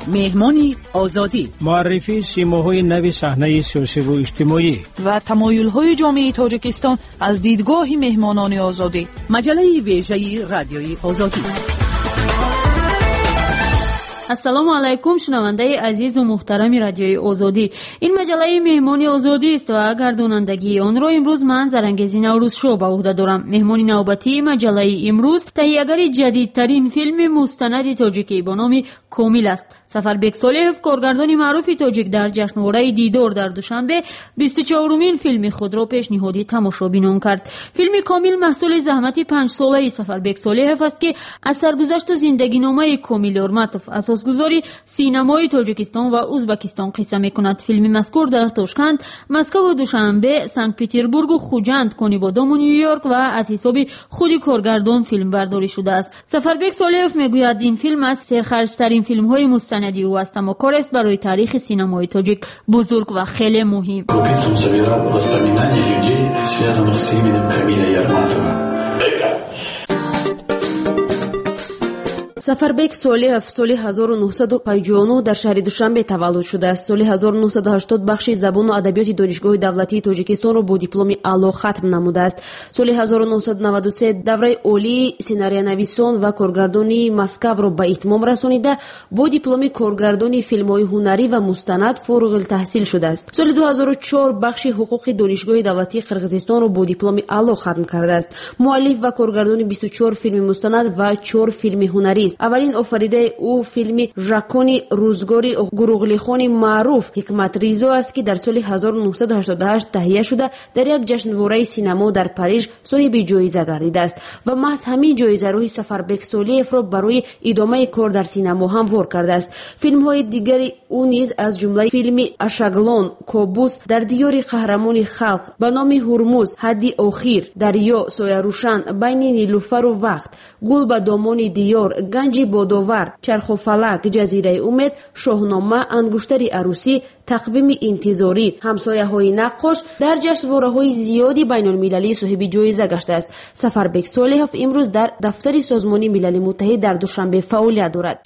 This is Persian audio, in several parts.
مهمانی آزادی، معرفی سیماهای نو صحنه سیاسی و اجتماعی و تمایل‌های جامعه تاجیکستان از دیدگاه مهمانان آزادی. مجله ویژه رادیوی آزادی. السلام علیکم شنونده عزیز و محترم رادیوی آزادی. این مجله مهمانی آزادی است و گردانندگی آن را امروز من زرنگزی نوروز شو به عهده دارم. مهمانی نوبتی مجله امروز تهیه‌گر جدیدترین فیلم مستند تاجیکی به نام کامل است. سفربک صالحов کارگردان معروف تاجیک در جشنواره دیدار در دوشنبه 24مین فیلم خود را پیشنهادی تماشابینان کرد. فیلم کامل محصول زحمت 5 ساله سفربک صالحov است که از سرگذشت و زندگی نامه کامل اورماتوف اساسگذاری سینمای تاجیکستان و ازبکستان قصه می‌کند. فیلم مذکور در تاشکند، مسکو و دوشنبه، سنت پترزبورگ و خوجند، کنیبادام و نیویورک و از حساب خود کارگردان فیلم برداری شده است. سفربک صالحov میگوید این فیلم از سرخرج‌ترین فیلم‌های مستند او است، اما کار است برای تاریخ سینمای تاجیک بزرگ و خیلی مهم. سفربک صالحов سال 1959 در شهر دوشنبه تولد شده است. سال 1980 بخش زبان و ادبیات دانشگاه دولتی تاجیکستان را با دیپلم اعلی ختم نموده است. سال 1993 دوره عالی سناریونویسان و کارگردانی مسکو را به اتمام رسانیده با دیپلم کارگردانی فیلم‌های هنری و مستند فارغ التحصیل شده است. سال 2004 بخش حقوق دانشگاه دولتی قرقیزستان را با دیپلم اعلی ختم کرده است. مؤلف و کارگردان 24 فیلم مستند و 4 فیلم هنری. اولین آفریده او فیلم ژاکونی روزگاری گروغلیخان معروف حکمت ریزو است که در سال 1988 تهیه شده در یک جشنواره سینما در پاریژ صاحب جایزه گردیده است و محض همین جایزه روی سفربک صالحov را برای ادامه کار در سینما هموار کرده است. فیلم‌های دیگری او نیز از جمله فیلم اشاگلون، کابوس، در دیار قهرمان خلق، به نام هرمز، حد آخر، دریا، سایه روشن، بین نیلوفر و وقت، گل به دامان دیار، گنج بادآور، چرخ و فلک، جزیره امید، شاهنامه، انگشتر عروسی، تقویم انتظاری، همسایه‌های نقاش در جشنواره‌های زیادی بین‌المللی صاحب جایزه گشته است. سفربک صالحov امروز در دفتر سازمان ملل متحد در دوشنبه فعالیت دارد.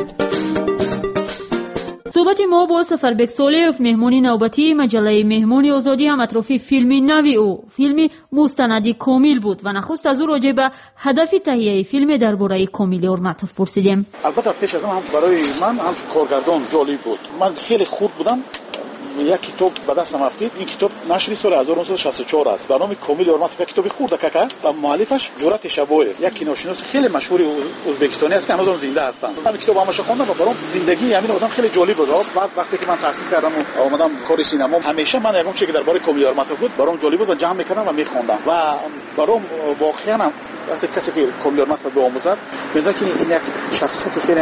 صحبت ما با سفربک صالحov مهمانی نوبتی مجله مهمانی آزادی هم اطراف فیلم نوی او، فیلم مستندی کامل بود و نخست از او راجع به هدف تهیه فیلم درباره کامل اورماتوف پرسیدیم. البته پیش از هم برای من هم کارگردان جالب بود. من خیلی خوب بودم. یک کتاب به دستم افتید. این کتاب نشری سال 1964 است. به نام کامل اورماتوف. یک کتاب خردک است و مؤلفش جورت شبویف، یک کینوشناس خیلی مشهور ازبکستانی است که هنوز زنده هستند. من کتاب همش خوندم و برام زندگی همین آدم خیلی جالب بود. بعد وقتی که من تحصیل کردم و اومدم کار سینما، همیشه من یکم چیزی که درباره کامل اورماتوف بود برام جالب بود و جمع می‌کردم و می‌خوندم و برام واقعا وقتی کسی که کامل اورماتوف رو آموزد می‌دونه که این یک شخصیت خیلی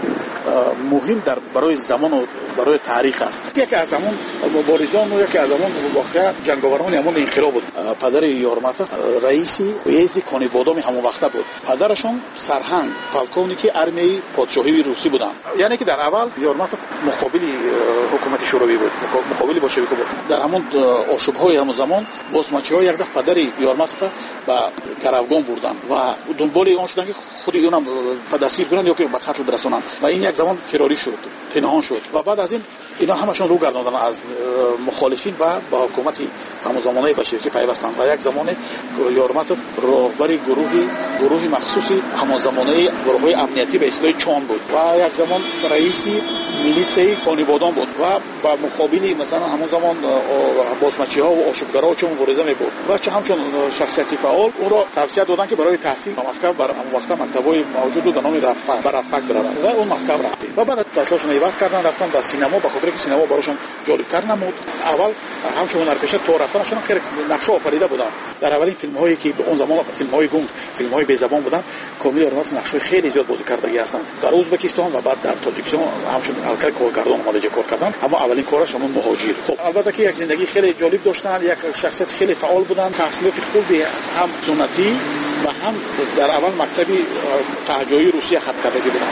مهم در برای زمان و برای تاریخ است. یکی از همون مبارزان و یکی از همون واقعا جنگاوران همون انقلاب بود. پدر اورماتوف رئیس ویزی کنیبادام همون وقته بود. پدرشون سرهنگ پالکونیکی ارمی پادشاهی روسی بودن. یعنی که در اول اورماتوف مقابل حکومت شوروی بود، مقابل بولشویک بود. در همون آشوب‌های همون زمان بازمچی‌ها یک دفعه پدر اورماتوف با گروگان بردن و دنبال اون شدن که خود اونم پداسیر کنن یا که به قتل برسونن و این یک زمان فراری شد، پنهان شد و بعد از این اینا همشون رو گرداندن از مخالفین و با حکومت همزمانه بلشویکی پیوستن و یک زمان اورماتوف راهبر گروهی مخصوصی همزمانه گروه‌های امنیتی به اصطلاح چون بود و یک زمان رئیس میلیتسای کنیبادان بود و با مقابل مثلا همون زمان بازمچی‌ها و آشوبگرها چون مبارزه می‌برد و چه همچون شخصیتی فعال اون را توصیه دادن که برای تحصیل مسکو بر همون وقت مکتبای موجود بود به نام رفق برن و اون مسکو رفت و بعد تاساشون ایواز کردن رفتن به سینما به خاطر که سینما براشون جالب کار نمود. اول همشون هنرپیشه تو رفتنشون خیلی نقشه آفریده بودن. در اولین فیلم‌هایی که به اون زمان فیلم‌های گنگ، فیلم‌های بی زبان بودن، کامل اورماتوف نقشه خیلی زیاد بازی کردگی هستند. در ازبکستان و بعد در تاجیکستان همشون الکل کارگردان اومده کار کردن، اما اولین کارش همون مهاجر. خب البته که یک زندگی خیلی جالب داشتن، یک شخصیت خیلی فعال بودن، تحصیلات خوبی هم سنتی و هم در اول مکتبی تهجوی روسیه خط کرده بودن،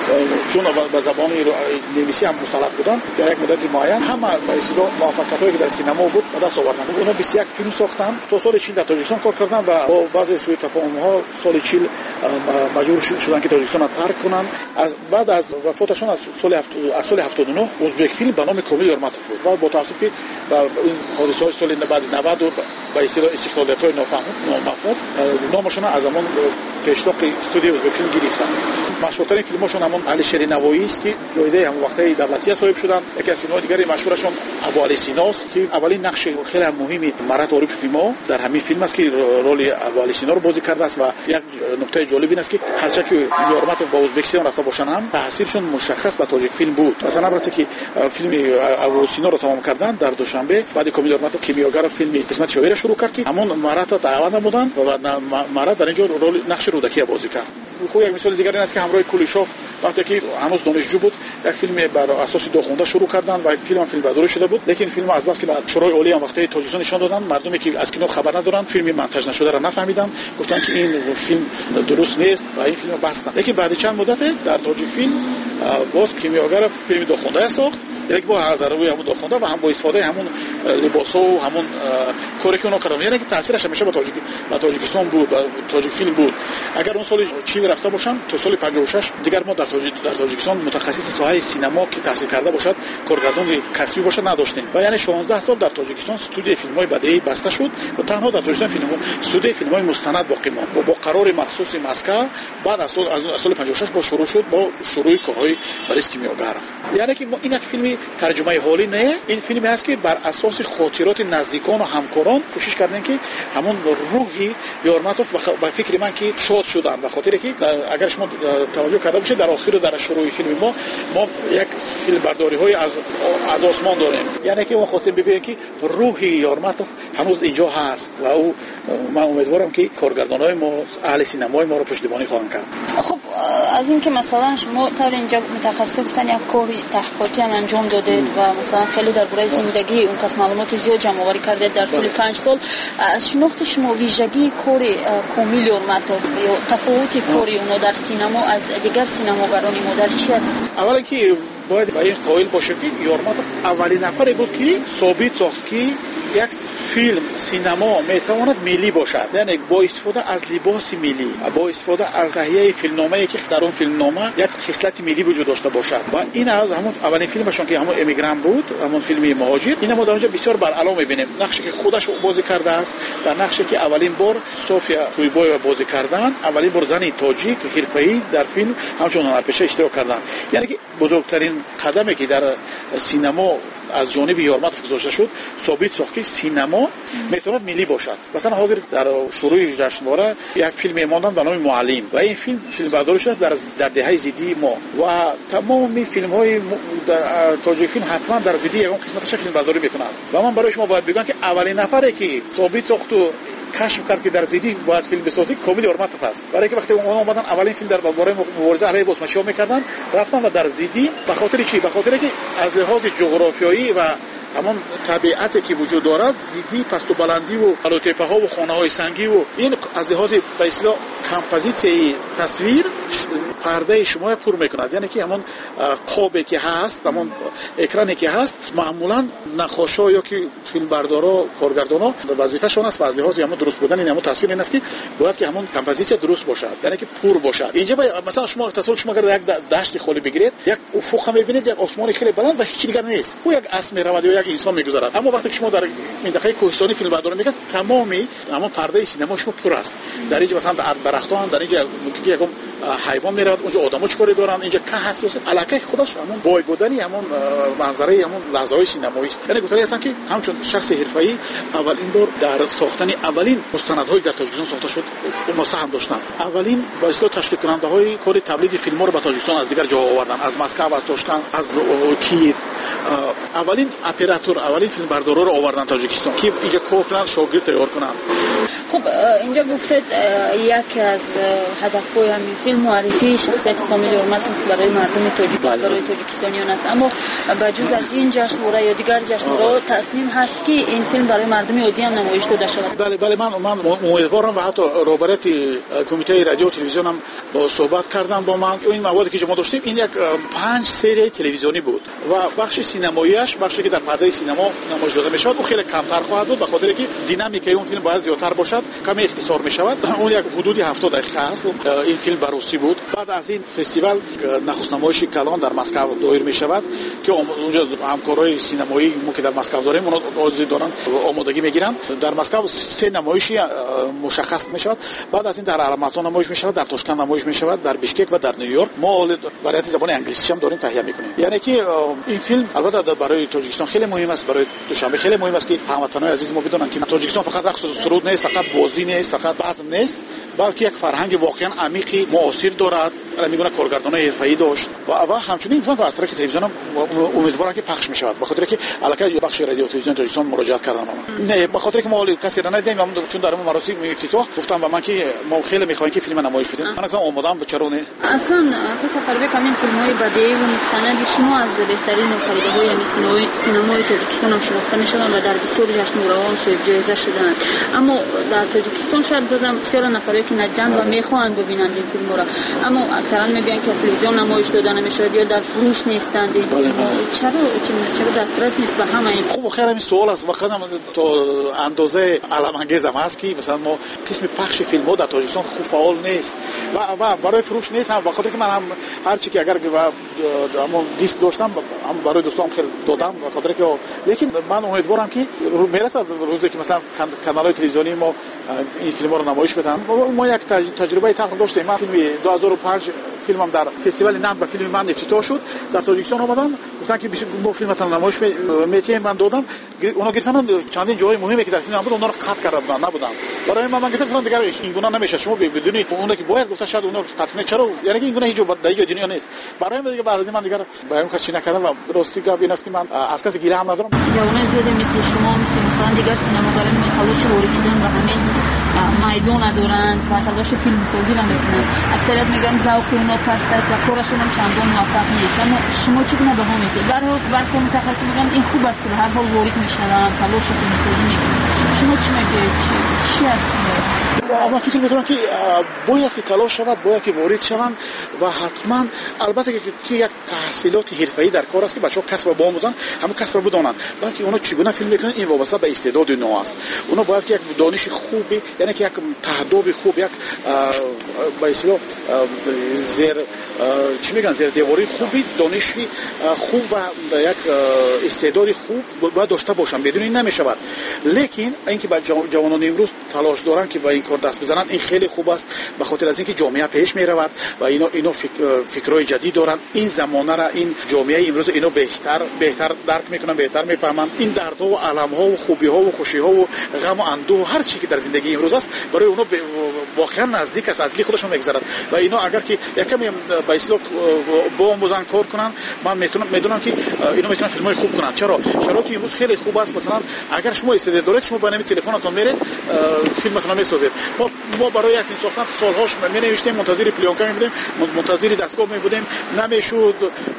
چون به زبان نویسی هم مسلط بودن در یک مدت معین. همه به اصطلاح موفقیتایی که در سینما بود به دست آوردن. اونا 21 فیلم ساختن. تا سال 40 در تاجیکستان کار کردن و با بعضی سوء تفاهم‌ها سال 40 مجبور شدن که تاجیکستان را ترک کنن. بعد از وفاتشون از سال 79 ازبک فیلم به نام کامل یورماتوف بود و با تاسف که حادثه‌های سال بعد 90 به اصطلاح استقلالیت‌های نامفهوم نامشون از زمان پیشتاق استودیو ازبک فیلم گرفتن. مشهورترین فیلمشون همون علی شیرینوایی است که جایزه هم وقتی دولتی صاحب شدن. یکی از فیلم‌های دیگری مشهورشون ابو علی سینا است که اولین نقش خیلی مهمی مرد عارف فیلم‌ها در همین فیلم است که رول ابو علی سینا رو بازی کرده است. و یک نکته جالب این است که هرچند که یورماتوف با ازبکستان رفته باشن هم تاثیرشون مشخص به تاجیک فیلم بود. مثلا البته که فیلم ابو سینا رو تمام کردن در دوشنبه، بعد کامل یورماتوف کیمیاگر فیلم قسمت شوهر شروع کرد که همون مرد تا دعوت نمودن و مرد در اینجا رول نقش رودکی بازی کرد. خب یک مثال دیگر این است که همراه کولیشوف وقتی که هنوز دانشجو بود یک فیلم بر اساس دو شروع کردن و فیلم برداری شده بود، لیکن فیلم از بس که شورای عالی هم وقتی تاجیکستان نشون دادن، مردمی که از کینو خبر ندارن، فیلم مونتاژ نشده را نفهمیدن، گفتن که این فیلم درست نیست و این فیلم بستن. لیکن بعد چند مدت در تاجیک فیلم باز کیمیاگر فیلم دو ساخت، یک با هزاروی همون داخونده و هم با استفاده همون لباسا و همون کاری که اونا کردن، یعنی که تاثیرش همیشه با تاجیکستان بود، با تاجیک فیلم بود. اگر اون سال چین رفته باشم تا سال 56 دیگر ما در تاجیکستان متخصص ساحه سینما که تحصیل کرده باشد، کارگردان کسبی باشد نداشتیم. و یعنی 16 سال در تاجیکستان استودیو فیلم‌های بدیهی بسته شد و تنها در تاجیکستان استودیو فیلم‌های مستند باقی ماند با قرار مخصوص مسکو. بعد از سال 56 با شروع شد با شروع کارهای بریس کیمیاگرف. یعنی که این یک فیلم ترجمه حالی نه، این فیلمی است که بر اساس خاطرات نزدیکان و همکاران کوشش کردن که همون روحی یورماتوف به فکر من که شاد شدن. به خاطر که اگر شما توجه کرده باشید در آخر در شروع فیلم ما یک فیلم برداری های از آسمان داریم، یعنی که ما خواستیم ببینیم که روحی یورماتوف هنوز اینجا هست و او من امیدوارم که کارگردانای ما اهل سینمای ما رو پشتیبانی خواهند کرد. خب از این که مثلا شما تا اینجا متخصص گفتن یک کاری تحقیقاتی هم انجام دادید و مثلا خیلی درباره زندگی اون کس معلومات زیاد جمع آوری کردید در طول 5 سال، از شناخت شما ویژگی کاری کامل یورماتوف یا تفاوت کاری اونها در سینما از دیگر سینماگران ما در چی است؟ اولا که باید به این قائل باشه که یورماتوف اولین نفری بود که ثابت ساخت که یک فیلم سینما میتواند ملی باشد، یعنی با استفاده از لباس ملی، با استفاده از تهیه فیلمنامه‌ای که در اون فیلمنامه یک خصلت ملی وجود داشته باشد. و این از همون اولین فیلمشون که همون امیگران بود، همون فیلم مهاجر، اینا ما در اونجا بسیار بر علا می‌بینیم. نقشی که خودش بازی کرده است و نقشی که اولین بار سوفیا تویبوی بازی کردن، اولین بار زنی تاجیک حرفه‌ای در فیلم همچون هنرپیشه اشتراک کردن. یعنی که بزرگترین قدمی که در سینما از جانب یورماتوف گذاشته شد ثابت ساخت که سینما میتواند ملی باشد. مثلا حاضر در شروع جشنواره یک فیلم ماندن به نام معلم و این فیلم برداریش است در دهه زیدی ما و تمام فیلم های تاجیک فیلم حتما در زیدی یکم قسمتش فیلم برداری میکنند. و من برای شما باید بگم که اولین نفری که ثابت ساخت و کشف کرد که در زیدی باید فیلم بسازی کامل یورماتوف است. برای که وقتی اونها اومدن اولین فیلم در باره مبارزه علیه بوسمنچی‌ها میکردن، رفتن و در زیدی به خاطر چی؟ به خاطر که از لحاظ جغرافیایی و همون طبیعتی که وجود دارد، زیدی پست و بلندی و بالاتپه ها و خانه های سنگی و این از لحاظ به اصطلاح کمپوزیسیون تصویر پرده شما پر میکند. یعنی که همون قابی که هست، همون اکرانی که هست، معمولا نقاشا یا که فیلمبردارا کارگردانا وظیفه‌شون است از لحاظ همون درست بودن این همون تصویر این است که باید که همون کمپوزیسیون درست باشد، یعنی که پر باشد. اینجا مثلا شما تصور شما اگر یک دشت خالی بگیرید، یک افق هم میبینید، یک آسمان خیلی بلند و هیچ دیگر نیست، خو یک اسم میرود یا یک انسان میگذرد. اما وقتی شما در منطقه کوهستانی فیلم برداری میکنید، تمامی همون پرده سینما شما پر است. در اینجا مثلا درختان، در اینجا یک حیوان میرود، اونجا آدم‌ها چیکار دارن، اینجا که هست علاقه خودش همون بای بودنی همون منظره همون لحظه‌های سینمایی است. یعنی گفتاری هستن که همچون شخص حرفه‌ای اولین بار در ساختن اولین مستندهای در تاجیکستان ساخته شد، اونها سهم داشتن. اولین با اصطلاح تشکیل کننده‌های کار تبلیغ فیلم‌ها رو به تاجیکستان از دیگر جا آوردن، از مسکو، از تاشکند، از کیف. اولین اپرای оператор اولین فیلم بردارا رو آوردن تاجیکستان که اینجا کار کنن شاگرد تیار کنن. خب اینجا گفتید یکی از هدف‌های همین فیلم معرفی شخصیت کامل حرمت برای مردم برای تاجیکستانیان است، اما بجز از این جشنواره یا دیگر جشنواره تصمیم هست که این فیلم برای مردم عادی هم نمایش داده شود. بله من امیدوارم و حتی رهبرت کمیته رادیو و تلویزیون هم صحبت کردن با من. این موادی که ما داشتیم این یک 5 سری تلویزیونی بود و بخش سینماییش بخشی که در پرده سینما نمایش داده میشود و خیلی کمتر خواهد بود به خاطر اینکه دینامیکای اون فیلم باید زیادتر باشد، کمی اختصار میشود. اون یک حدود 70 دقیقه است. این فیلم بروسی بود. بعد از این فستیوال نخست نمایش کلان در مسکو دایر میشود که اونجا همکارای سینمایی ما که در مسکو داریم اونا عضو دارن آمادگی میگیرن. در مسکو 3 نمایشی مشخص میشود. بعد از این در علامتان نمایش میشود، در تاشکند نمایش میشود، در بیشکک و در نیویورک. ما برای زبان انگلیسی هم داریم تهیه میکنیم. یعنی که این فیلم البته برای تاجیکستان خیلی مهم است، برای دوشنبه خیلی مهم است که هموطنان عزیز ما بدونن که تاجیکستان فقط رقص و سرود نیست، فقط بازی نیست، فقط بزم نیست، بلکه یک فرهنگ واقعا عمیقی معاصر دارد. میگن کارگردانای حرفه‌ای داشت و همچنین فیلم از طریق تلویزیون امیدوارم که پخش میشود. به خاطر که البته بخش رادیو و تلویزیون تاجیکستان مراجعت کردم نه به خاطر که ما کسی را ندیدیم، چون در مراسم افتتاح گفتم و من که ما خیلی میخوایم که فیلم نمایش بدیم. من اصلا آماده‌ام به چرا نه. اصلا تصور کنیم فیلم‌های بدیعی و مستند شما از بهترین نوآوری‌های سینمای تاجیکستان هم شناخته میشدن و در بسیار جشنواره‌ها هم صاحب جایزه شدن. اما در تاجیکستان شاید بازم بسیار نفری که ندیدن و میخوان ببینند این فیلم‌ها را، اما اکثرا میگن که تلویزیون نمایش داده نمیشود یا در فروش نیستند. چرا دسترس نیست به همه این؟ خب خیر این سوال است واقعا تو اندازه علم انگیز هم هست که مثلا ما قسم پخش فیلم‌ها در تاجیکستان خوب فعال نیست و برای فروش نیست. هم بخاطر که من هم هر چی که اگر همون دیسک داشتم هم برای دوستام خیلی دادم بخاطر که لیکن من امیدوارم که میرسد روزی که مثلا کانال‌های تلویزیونی ما این فیلم‌ها رو نمایش بدن. ما یک تجربه تلخ داشتیم. من فیلم 2005 فیلمم در فستیوال نقد و فیلم من افتتاح شد. در تاجیکستان اومدم گفتن که ما فیلم مثلا نمایش میتیم. من دادم اونا گفتن چندین جای مهمی که در فیلم بود اونا رو قطع کردن نبودن. برای من گفتم دیگه این گونه نمیشه، شما بدونید اونا که باید گفته شاید اونا رو قطع کنه. چرا؟ یعنی که این گونه هیچ جای دنیا نیست. برای من دیگه بعد از این من دیگه بیان کاری نکردم و راستی گفت این است که من از کسی گیره هم ندارم. جوانای زیادی مثل شما مثلا دیگر سینماگران تلاش وارد شدن و همین میدان دارند و تلاش فیلم سازی را میکنند. اکثریت میگن ذوق اونا پست است و کارشون هم چندان موفق نیست. اما شما چگونه بها میکنید؟ برای متخصص میگن این خوب است که به هر حال وارد میشن تلاش فیلم سازی میکنند. شما چی میگید؟ چی است؟ من فکر میکنم که باید که تلاش شود، باید که وارد شوند و حتما البته که یک تحصیلات حرفه‌ای در کار است که بچه‌ها کسب بآموزن، همون کسب بدونن، بلکه اونا چگونه فیلم میکنن این وابسته به استعداد نو است. اونا باید که یک دانش خوبی، یعنی که یک تهداب خوب، یک به اصطلاح زیر چی میگن زیر دیواری خوبی، دانشی خوب و یک استعداد خوب باید داشته باشن. بدون این نمیشود. لیکن اینکه با جوانان امروز تلاش دارن که با این کار دست بزنن این خیلی خوب است، به خاطر از اینکه جامعه پیش میرود و اینا فکرای جدید دارن. این زمانه را این جامعه امروز اینا بهتر درک میکنن، بهتر میفهمن. این دردها و المها و خوبیها و خوشیها و غم و اندوه هر چیزی که در زندگی امروز است برای اونا واقعا نزدیک است، از خودشون میگذرد و اینا اگر که یکم به اصطلاح با آموزان کار کنن من میدونم که اینا میتونن فیلمای خوب کنن. چرا شرایط امروز خیلی خوب است. مثلا اگر شما استعداد دارید شما با نمی تلفنتون میرید فیلمتون میسازید. ما برای یک ساختن سالهاش می نوشتیم، منتظر پلیونکا می بودیم، منتظر دستگاه می بودیم، نمیشد.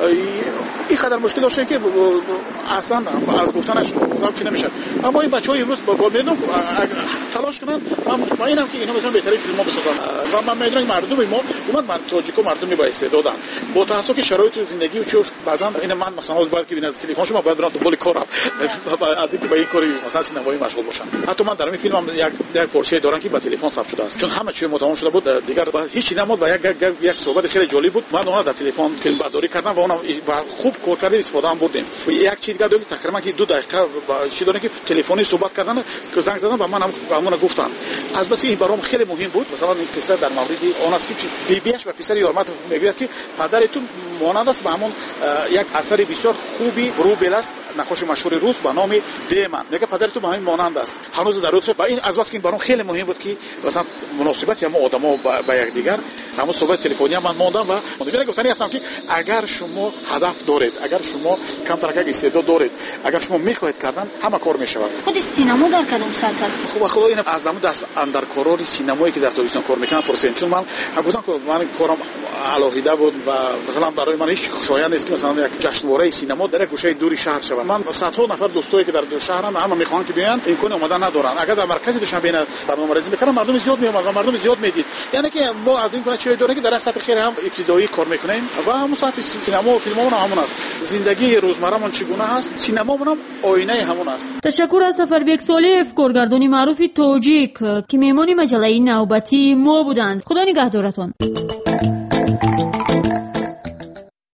این قدر مشکل داشتیم که اصلا از گفتنش چی نمیشه. اما این بچهای امروز با میدونم تلاش کنن. من اینم که اینا میتونن بهترین فیلم‌ها بسازن و من میدونم مردم ما اومد تاجیکو مردمی با استعدادن. با تاسف که شرایط زندگی و چوش بعضن این من مثلا باید که ببینید تلفن شما باید برام دنبال کارم از اینکه با این کاری مثلا سینمایی مشغول باشم. حتی من در این فیلمم یک پورشه دارم که با تلفن ثبت شده است، چون همه چی متمام شده بود دیگر هیچ نمود و یک صحبت خیلی جالب بود. من اونها در تلفن فیلم برداری کردم و اونها خوب کار کردیم، استفاده هم بردیم. یک چیز دیگه داریم تقریبا که 2 دقیقه چی داریم که تلفنی صحبت کردن که زنگ زدن و من همون گفتم. از بس این برام خیلی مهم بود. مثلا این قصه در مورد اون است که بیش و پسر حرمت میگوید که پدرتون مانند است به همون یک اثر بسیار خوبی روبل است نقاش مشهور روس به نام دیمن. میگه پدرتون به همین مانند است. هنوز در روز و این از بس که این برام خیلی مهم بود که مثلا مناسبت یا آدما با یکدیگر همون صحبت تلفنی من موندم و مدیر گفتنی هستم که اگر شما هدف دارید، اگر شما کم ترک استعداد دارید، اگر شما میخواهید کردن همه کار میشود. خود سینما در کدام سطح است؟ خوب خدا این از زمان دست اندر کاران سینمایی که در تلویزیون کار میکنن پرسین، چون من گفتم که من کارم علاهیده بود و مثلا برای من هیچ خوشایند نیست که مثلا یک جشنواره سینما در گوشه دوری شهر شود. من صدها نفر دوستایی که در شهرم همه میخوان که بیان امکان اومدن ندارن. اگر در مرکز دوشنبه برنامه‌ریزی میکنن مردم زیاد میومد و مردم زیاد میدید. یعنی که ما از این کنه چه داره که در سطح خیر هم ابتدایی کار میکنیم و همون سطح سینما و فیلممون همون است. زندگی روزمرهمون چگونه است؟ سینمامون هم آینه همون است. تشکر از سفربک صالح، کارگردان معروف تاجیک که مهمان مجله نوبتی ما بودند. خدا نگهدارتان.